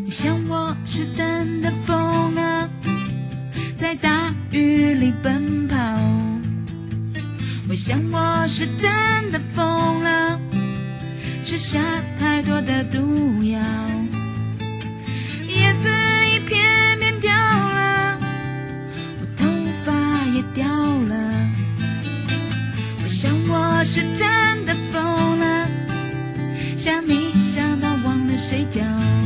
我想我是真的疯了，在大雨里奔跑。我想我是真的疯了，吃下太多的毒药，叶子一片片掉了，我头发也掉了。我想我是真的疯了，想你想到忘了睡觉。